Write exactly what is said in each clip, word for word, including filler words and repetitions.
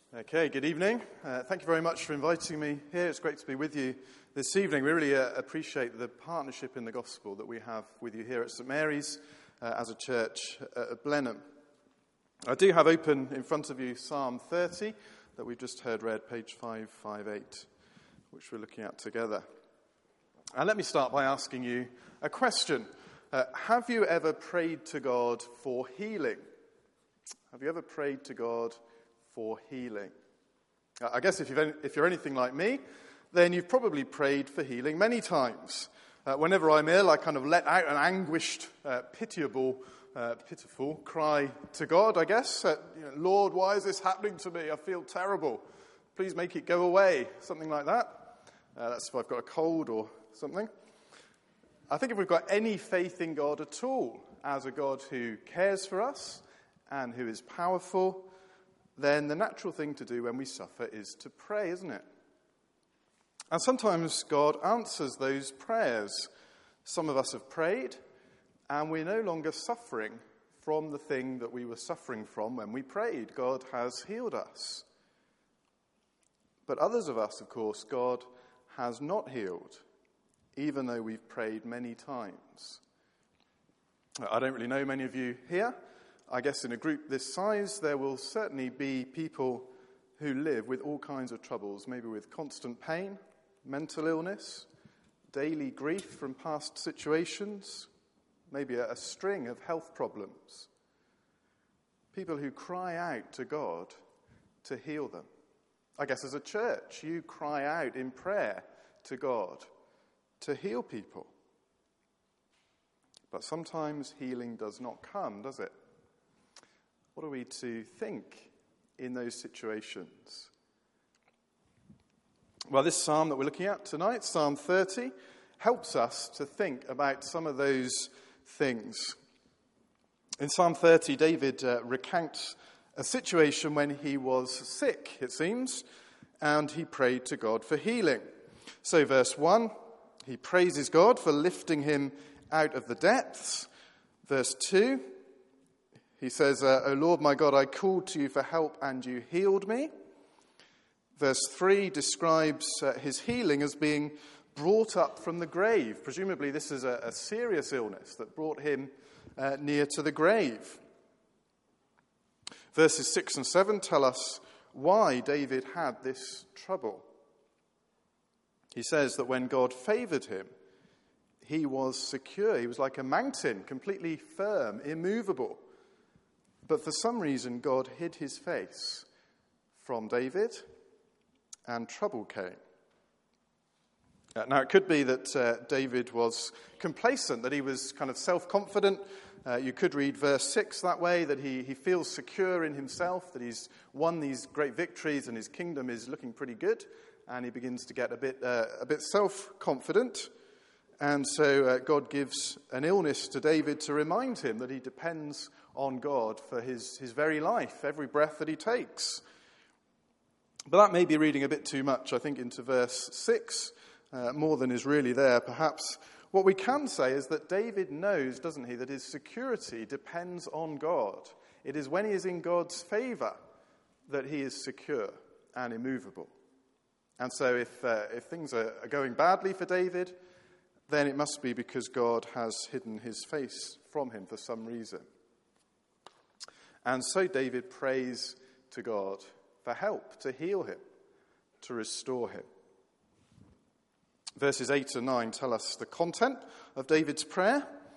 Okay, good evening. Uh, thank you very much for inviting me here. It's great to be with you this evening. We really uh, appreciate the partnership in the gospel that we have with you here at St Mary's uh, as a church uh, at Blenheim. I do have open in front of you Psalm thirty that we've just heard read, page five fifty-eight, which we're looking at together. And let me start by asking you a question. Uh, have you ever prayed to God for healing? Have you ever prayed to God for healing? I guess if, you've any, if you're anything like me, then you've probably prayed for healing many times. Uh, whenever I'm ill, I kind of let out an anguished, uh, pitiable, uh, pitiful cry to God, I guess. Uh, you know, Lord, why is this happening to me? I feel terrible. Please make it go away. Something like that. Uh, that's if I've got a cold or something. I think if we've got any faith in God at all, as a God who cares for us and who is powerful, then the natural thing to do when we suffer is to pray, isn't it? And sometimes God answers those prayers. Some of us have prayed, and we're no longer suffering from the thing that we were suffering from when we prayed. God has healed us. But others of us, of course, God has not healed, even though we've prayed many times. I don't really know many of you here. I guess in a group this size, there will certainly be people who live with all kinds of troubles, maybe with constant pain, mental illness, daily grief from past situations, maybe a, a string of health problems. People who cry out to God to heal them. I guess as a church, you cry out in prayer to God to heal people. But sometimes healing does not come, does it? What are we to think in those situations? Well, this psalm that we're looking at tonight, Psalm thirty, helps us to think about some of those things. In Psalm thirty, David uh, recounts a situation when he was sick, it seems, and he prayed to God for healing. So verse one, he praises God for lifting him out of the depths. Verse two, he says, uh, O Lord my God, I called to you for help and you healed me. Verse three describes uh, his healing as being brought up from the grave. Presumably this is a, a serious illness that brought him uh, near to the grave. Verses six and seven tell us why David had this trouble. He says that when God favoured him, he was secure. He was like a mountain, completely firm, immovable. But for some reason, God hid his face from David, and trouble came. Uh, now, it could be that uh, David was complacent, that he was kind of self-confident. Uh, you could read verse six that way, that he, he feels secure in himself, that he's won these great victories and his kingdom is looking pretty good, and he begins to get a bit, uh, a bit self-confident. And so uh, God gives an illness to David to remind him that he depends on God for his, his very life, every breath that he takes. But that may be reading a bit too much, I think, into verse six, uh, more than is really there, perhaps. What we can say is that David knows, doesn't he, that his security depends on God. It is when he is in God's favour that he is secure and immovable. And so if, uh, if things are, are going badly for David, then it must be because God has hidden his face from him for some reason. And so David prays to God for help, to heal him, to restore him. Verses eight and nine tell us the content of David's prayer.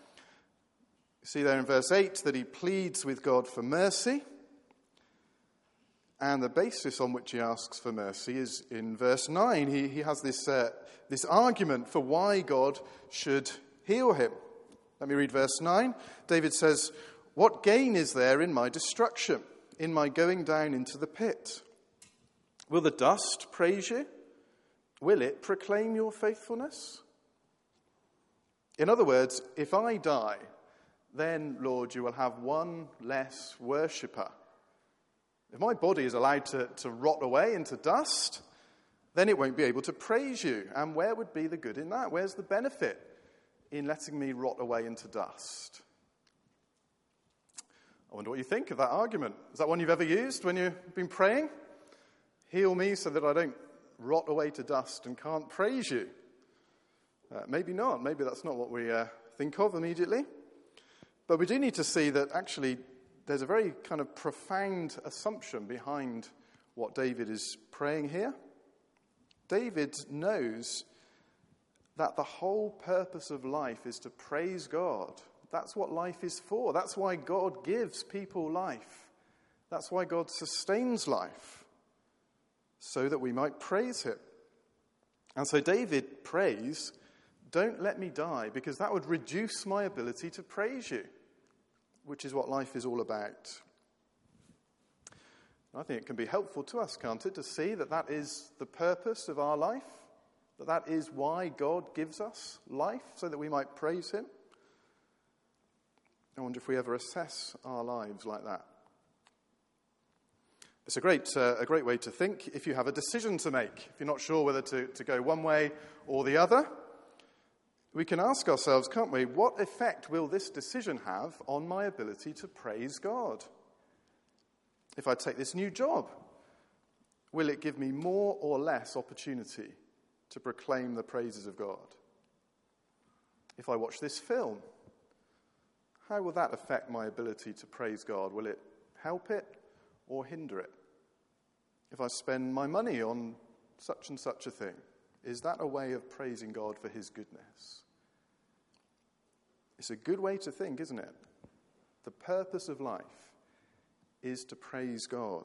You see there in verse eight that he pleads with God for mercy. And the basis on which he asks for mercy is in verse nine. He, he has this, uh, this argument for why God should heal him. Let me read verse nine. David says, What gain is there in my destruction, in my going down into the pit? Will the dust praise you? Will it proclaim your faithfulness? In other words, if I die, then, Lord, you will have one less worshipper. If my body is allowed to, to rot away into dust, then it won't be able to praise you. And where would be the good in that? Where's the benefit in letting me rot away into dust? I wonder what you think of that argument. Is that one you've ever used when you've been praying? Heal me so that I don't rot away to dust and can't praise you. Uh, maybe not. Maybe that's not what we uh, think of immediately. But we do need to see that actually there's a very kind of profound assumption behind what David is praying here. David knows that the whole purpose of life is to praise God. That's what life is for. That's why God gives people life. That's why God sustains life, so that we might praise him. And so David prays, don't let me die, because that would reduce my ability to praise you, which is what life is all about. I think it can be helpful to us, can't it, to see that that is the purpose of our life, that that is why God gives us life, so that we might praise him. I wonder if we ever assess our lives like that. It's a great, uh, a great way to think if you have a decision to make. If you're not sure whether to, to go one way or the other, we can ask ourselves, can't we, what effect will this decision have on my ability to praise God? If I take this new job, will it give me more or less opportunity to proclaim the praises of God? If I watch this film, how will that affect my ability to praise God? Will it help it or hinder it? If I spend my money on such and such a thing, is that a way of praising God for his goodness? It's a good way to think, isn't it? The purpose of life is to praise God.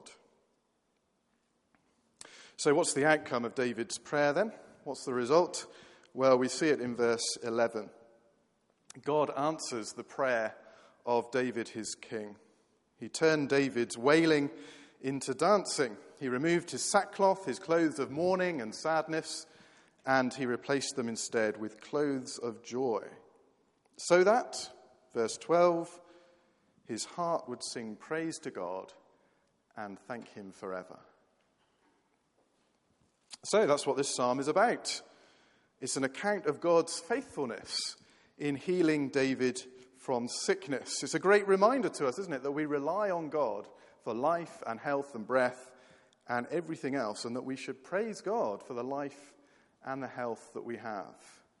So what's the outcome of David's prayer then? What's the result? Well, we see it in verse eleven. God answers the prayer of David, his king. He turned David's wailing into dancing. He removed his sackcloth, his clothes of mourning and sadness, and he replaced them instead with clothes of joy. So that, verse twelve, his heart would sing praise to God and thank him forever. So that's what this psalm is about. It's an account of God's faithfulness in healing David from sickness. It's a great reminder to us, isn't it, that we rely on God for life and health and breath and everything else, and that we should praise God for the life and the health that we have.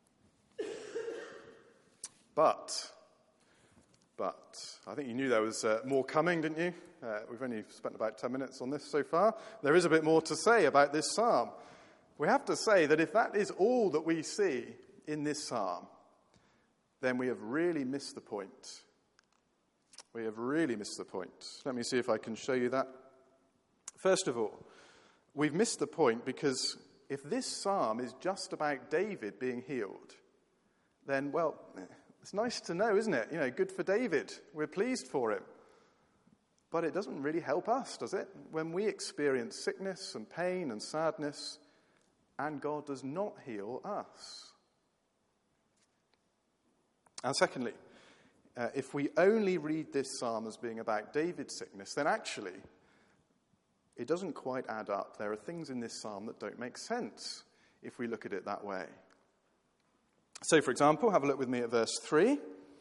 But, but, I think you knew there was uh, more coming, didn't you? Uh, we've only spent about ten minutes on this so far. There is a bit more to say about this psalm. We have to say that if that is all that we see in this psalm, then we have really missed the point. We have really missed the point. Let me see if I can show you that. First of all, we've missed the point because if this psalm is just about David being healed, then, well, it's nice to know, isn't it? You know, good for David. We're pleased for him. But it doesn't really help us, does it? When we experience sickness and pain and sadness, and God does not heal us. And secondly, uh, if we only read this psalm as being about David's sickness, then actually it doesn't quite add up. There are things in this psalm that don't make sense if we look at it that way. So, for example, have a look with me at verse three.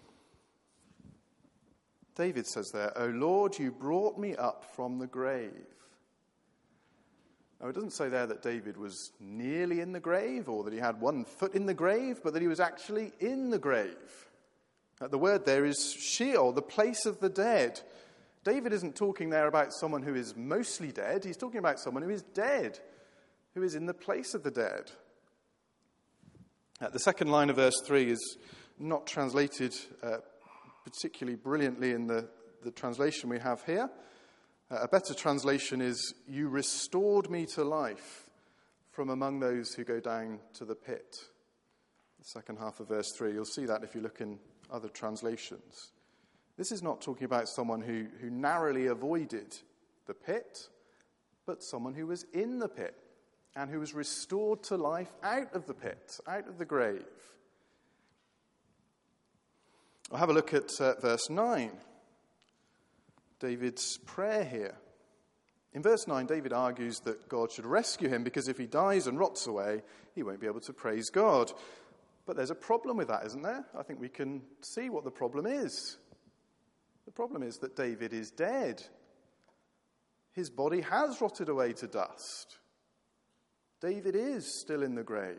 David says there, "O Lord, you brought me up from the grave." Now, it doesn't say there that David was nearly in the grave or that he had one foot in the grave, but that he was actually in the grave. Uh, the word there is Sheol, the place of the dead. David isn't talking there about someone who is mostly dead. He's talking about someone who is dead, who is in the place of the dead. Uh, the second line of verse three is not translated uh, particularly brilliantly in the, the translation we have here. Uh, a better translation is, "You restored me to life from among those who go down to the pit." The second half of verse three. You'll see that if you look in other translations. This is not talking about someone who, who narrowly avoided the pit, but someone who was in the pit and who was restored to life out of the pit, out of the grave. I'll have a look at uh, verse nine. David's prayer here. In verse nine, David argues that God should rescue him because if he dies and rots away, he won't be able to praise God. But there's a problem with that, isn't there? I think we can see what the problem is. The problem is that David is dead. His body has rotted away to dust. David is still in the grave.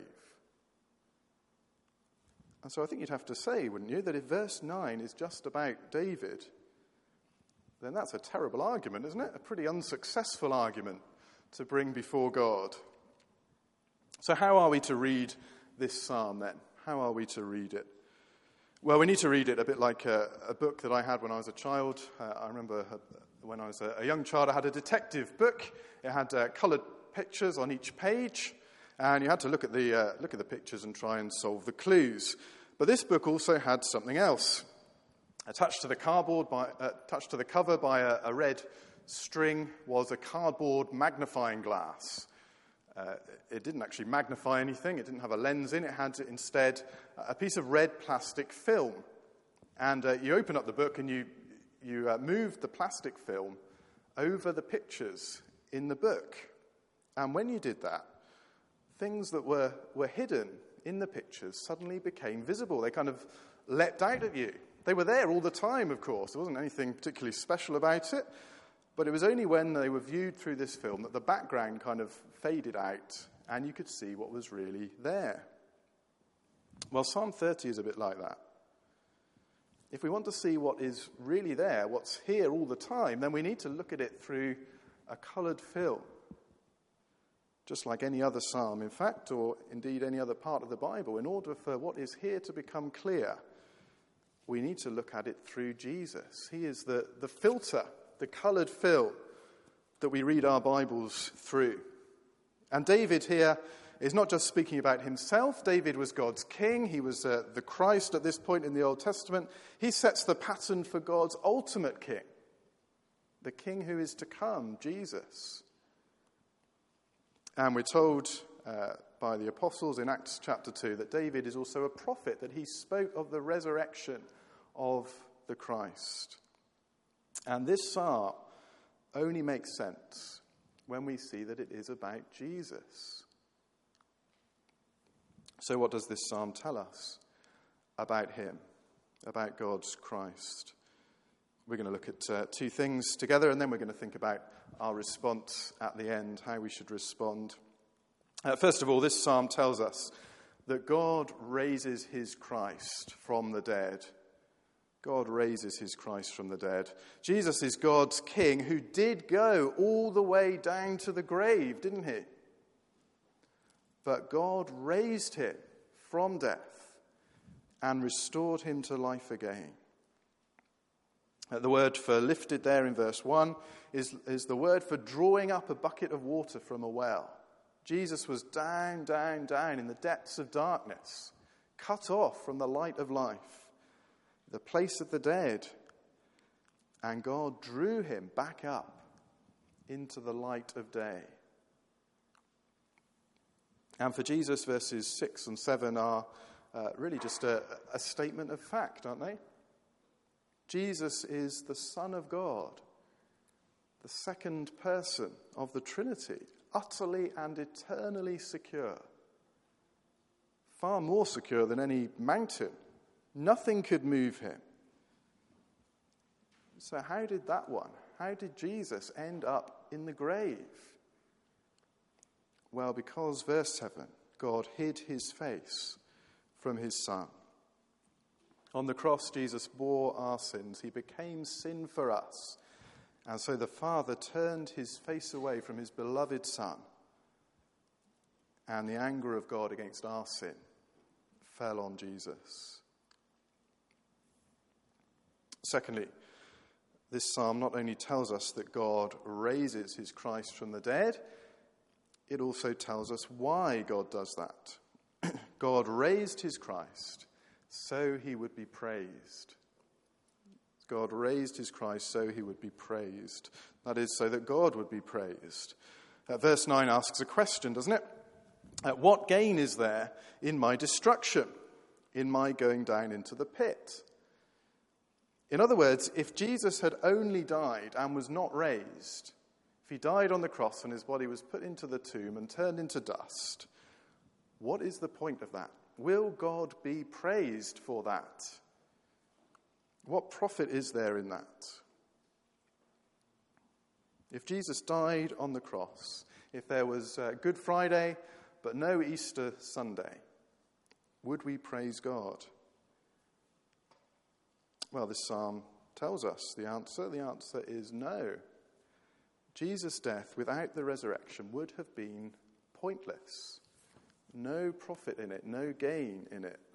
And so I think you'd have to say, wouldn't you, that if verse nine is just about David, then that's a terrible argument, isn't it? A pretty unsuccessful argument to bring before God. So how are we to read this psalm then? How are we to read it? Well, we need to read it a bit like a, a book that I had when I was a child. Uh, I remember when I was a, a young child, I had a detective book. It had uh, coloured pictures on each page, and you had to look at the uh, look at the pictures and try and solve the clues. But this book also had something else. Attached to the cardboard, by, uh, attached to the cover by a, a red string was a cardboard magnifying glass. Uh, it didn't actually magnify anything. It didn't have a lens in. It had instead a piece of red plastic film. And uh, you open up the book and you you uh, move the plastic film over the pictures in the book. And when you did that, things that were, were hidden in the pictures suddenly became visible. They kind of leapt out at you. They were there all the time, of course. There wasn't anything particularly special about it. But it was only when they were viewed through this film that the background kind of faded out and you could see what was really there. Well, Psalm thirty is a bit like that. If we want to see what is really there, what's here all the time, then we need to look at it through a coloured film. Just like any other psalm, in fact, or indeed any other part of the Bible, in order for what is here to become clear, we need to look at it through Jesus. He is the, the filter, the coloured film that we read our Bibles through. And David here is not just speaking about himself. David was God's king. He was uh, the Christ at this point in the Old Testament. He sets the pattern for God's ultimate king, the king who is to come, Jesus. And we're told uh, by the apostles in Acts chapter two that David is also a prophet, that he spoke of the resurrection of the Christ. And this psalm only makes sense when we see that it is about Jesus. So what does this psalm tell us about him, about God's Christ? We're going to look at uh, two things together, and then we're going to think about our response at the end, how we should respond. Uh, first of all, this psalm tells us that God raises his Christ from the dead. God raises his Christ from the dead. Jesus is God's king who did go all the way down to the grave, didn't he? But God raised him from death and restored him to life again. Uh, the word for lifted there in verse one is, is the word for drawing up a bucket of water from a well. Jesus was down, down, down in the depths of darkness, cut off from the light of life, the place of the dead. And God drew him back up into the light of day. And for Jesus, verses six and seven are uh, really just a, a statement of fact, aren't they? Jesus is the Son of God, the second person of the Trinity, utterly and eternally secure. Far more secure than any mountain. Nothing could move him. So how did that one, how did Jesus end up in the grave? Well, because, verse seven, God hid his face from his Son. On the cross, Jesus bore our sins. He became sin for us. And so the Father turned his face away from his beloved Son. And the anger of God against our sin fell on Jesus. Secondly, this psalm not only tells us that God raises his Christ from the dead, it also tells us why God does that. God raised his Christ so he would be praised. God raised his Christ so he would be praised. That is, so that God would be praised. Uh, verse nine asks a question, doesn't it? Uh, what gain is there in my destruction, in my going down into the pit? In other words, if Jesus had only died and was not raised, if he died on the cross and his body was put into the tomb and turned into dust, what is the point of that? Will God be praised for that? What profit is there in that? If Jesus died on the cross, if there was uh, Good Friday but no Easter Sunday, would we praise God? Well, this psalm tells us the answer. The answer is no. Jesus' death without the resurrection would have been pointless. No profit in it, no gain in it.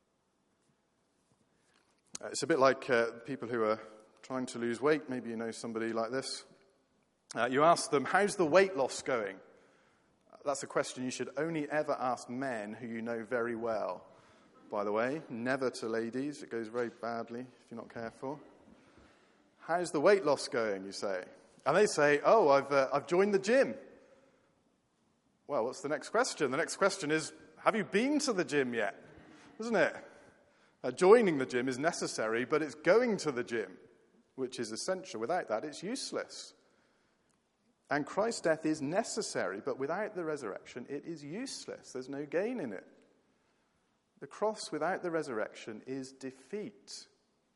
Uh, it's a bit like uh, people who are trying to lose weight. Maybe you know somebody like this. Uh, you ask them, how's the weight loss going? That's a question you should only ever ask men who you know very well, by the way. Never to ladies. It goes very badly if you're not careful. How's the weight loss going, you say? And they say, oh, I've, uh, I've joined the gym. Well, what's the next question? The next question is, have you been to the gym yet? Isn't it? Uh, joining the gym is necessary, but it's going to the gym, which is essential. Without that, it's useless. And Christ's death is necessary, but without the resurrection, it is useless. There's no gain in it. The cross without the resurrection is defeat.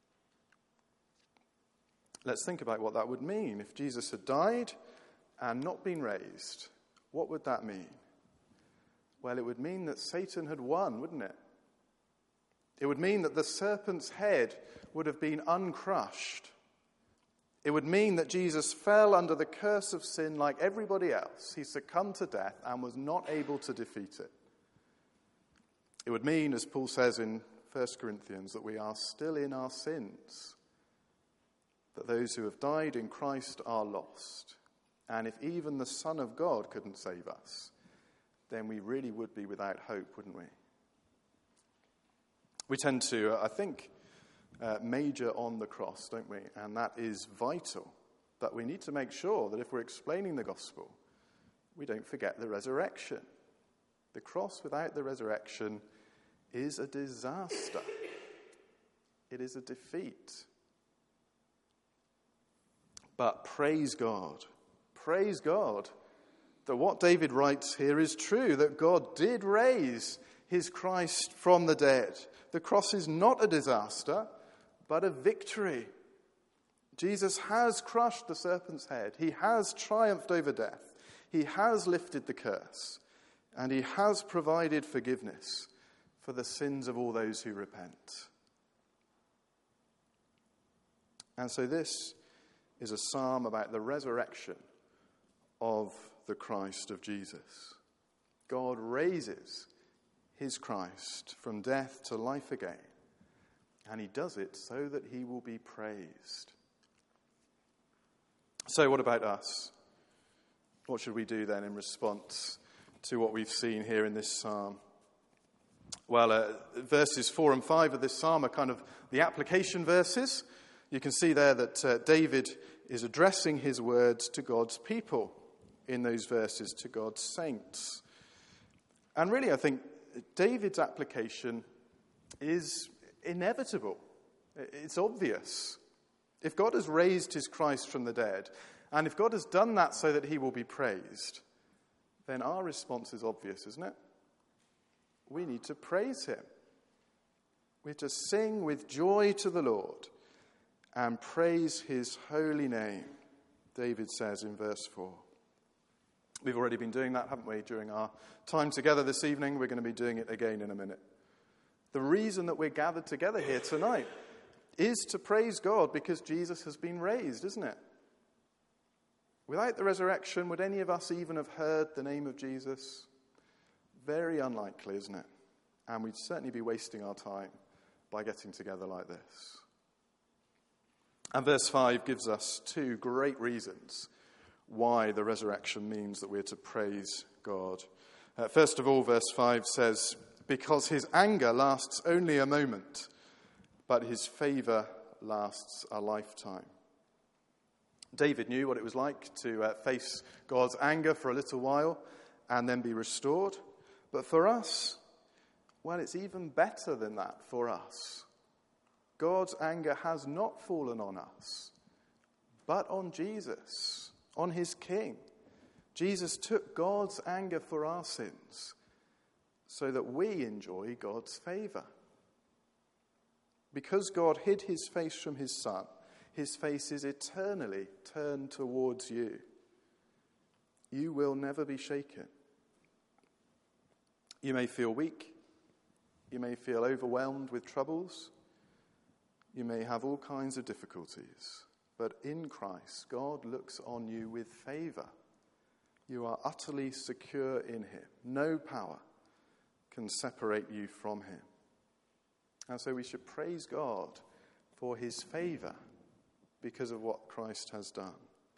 Let's think about what that would mean. If Jesus had died and not been raised, what would that mean? Well, it would mean that Satan had won, wouldn't it? It would mean that the serpent's head would have been uncrushed. It would mean that Jesus fell under the curse of sin like everybody else. He succumbed to death and was not able to defeat it. It would mean, as Paul says in First Corinthians, that we are still in our sins, that those who have died in Christ are lost. And if even the Son of God couldn't save us, then we really would be without hope, wouldn't we? We tend to, uh, I think, uh, major on the cross, don't we? And that is vital. But we need to make sure that if we're explaining the gospel, we don't forget the resurrection. The cross without the resurrection is a disaster. It is a defeat. But praise God. Praise God that what David writes here is true, that God did raise his Christ from the dead. The cross is not a disaster, but a victory. Jesus has crushed the serpent's head. He has triumphed over death. He has lifted the curse. And he has provided forgiveness for the sins of all those who repent. And so this is a psalm about the resurrection of the Christ of Jesus. God raises his Christ from death to life again, and he does it so that he will be praised. So what about us? What should we do then in response to what we've seen here in this psalm? Well, uh, verses four and five of this psalm are kind of the application verses. You can see there that uh, David is addressing his words to God's people in those verses, to God's saints. And really, I think David's application is inevitable. It's obvious. If God has raised his Christ from the dead, and if God has done that so that he will be praised, then our response is obvious, isn't it? We need to praise him. We're to sing with joy to the Lord and praise his holy name, David says in verse four. We've already been doing that, haven't we, during our time together this evening? We're going to be doing it again in a minute. The reason that we're gathered together here tonight is to praise God because Jesus has been raised, isn't it? Without the resurrection, would any of us even have heard the name of Jesus? Very unlikely, isn't it? And we'd certainly be wasting our time by getting together like this. And verse five gives us two great reasons why the resurrection means that we're to praise God. Uh, first of all, verse five says, because his anger lasts only a moment, but his favour lasts a lifetime. David knew what it was like to uh, face God's anger for a little while and then be restored. But for us, well, it's even better than that for us. God's anger has not fallen on us, but on Jesus, on his King. Jesus took God's anger for our sins so that we enjoy God's favour. Because God hid his face from his Son, his face is eternally turned towards you. You will never be shaken. You may feel weak. You may feel overwhelmed with troubles. You may have all kinds of difficulties. But in Christ, God looks on you with favor. You are utterly secure in him. No power can separate you from him. And so we should praise God for his favor because of what Christ has done.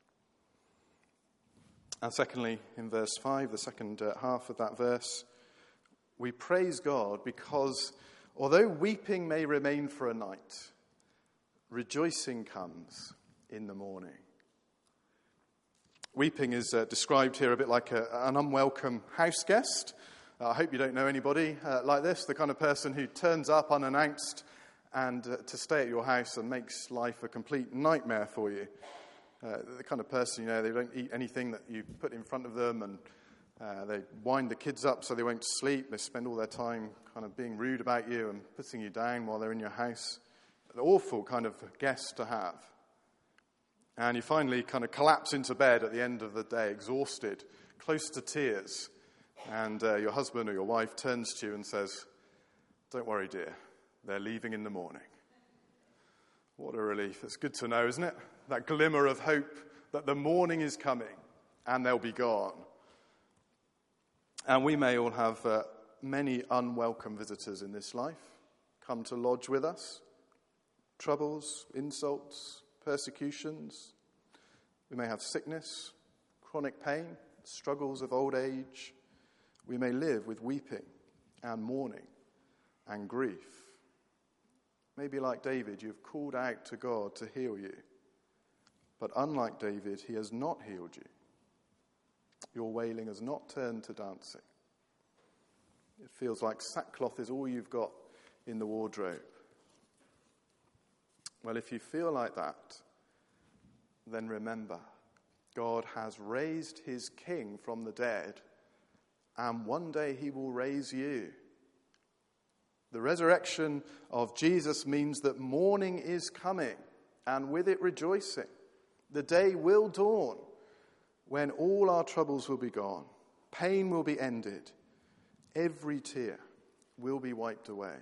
And secondly, in verse five, the second uh, half of that verse, we praise God because although weeping may remain for a night, rejoicing comes in the morning. Weeping is uh, described here a bit like a, an unwelcome house guest. Uh, I hope you don't know anybody uh, like this, the kind of person who turns up unannounced and uh, to stay at your house and makes life a complete nightmare for you. Uh, the kind of person, you know, they don't eat anything that you put in front of them, and uh, they wind the kids up so they won't sleep. They spend all their time kind of being rude about you and putting you down while they're in your house. An awful kind of guest to have. And you finally kind of collapse into bed at the end of the day, exhausted, close to tears. And uh, your husband or your wife turns to you and says, "Don't worry, dear, they're leaving in the morning." What a relief. It's good to know, isn't it? That glimmer of hope that the morning is coming and they'll be gone. And we may all have uh, many unwelcome visitors in this life come to lodge with us. Troubles, insults, persecutions. We may have sickness, chronic pain, struggles of old age. We may live with weeping and mourning and grief. Maybe like David, you've called out to God to heal you. But unlike David, he has not healed you. Your wailing has not turned to dancing. It feels like sackcloth is all you've got in the wardrobe. Well, if you feel like that, then remember, God has raised his king from the dead, and one day he will raise you. The resurrection of Jesus means that morning is coming, and with it rejoicing. The day will dawn when all our troubles will be gone. Pain will be ended. Every tear will be wiped away.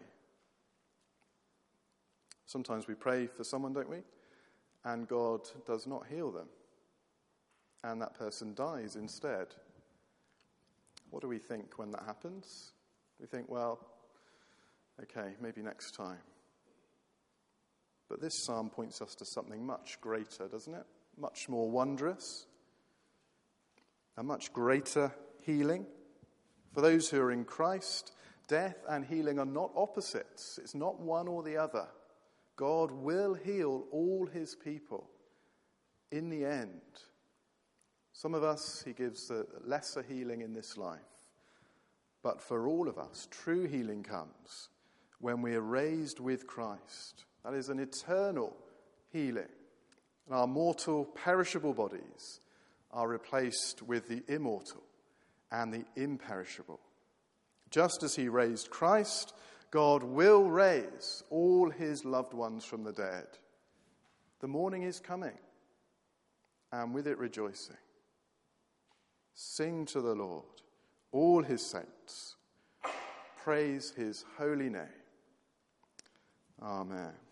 Sometimes we pray for someone, don't we? And God does not heal them. And that person dies instead. What do we think when that happens? We think, well, okay, maybe next time. But this psalm points us to something much greater, doesn't it? Much more wondrous. A much greater healing. For those who are in Christ, death and healing are not opposites. It's not one or the other. God will heal all his people in the end. Some of us, he gives a lesser healing in this life. But for all of us, true healing comes when we are raised with Christ. That is an eternal healing. And our mortal, perishable bodies are replaced with the immortal and the imperishable. Just as he raised Christ, God will raise all his loved ones from the dead. The morning is coming, and with it rejoicing. Sing to the Lord, all his saints. Praise his holy name. Amen.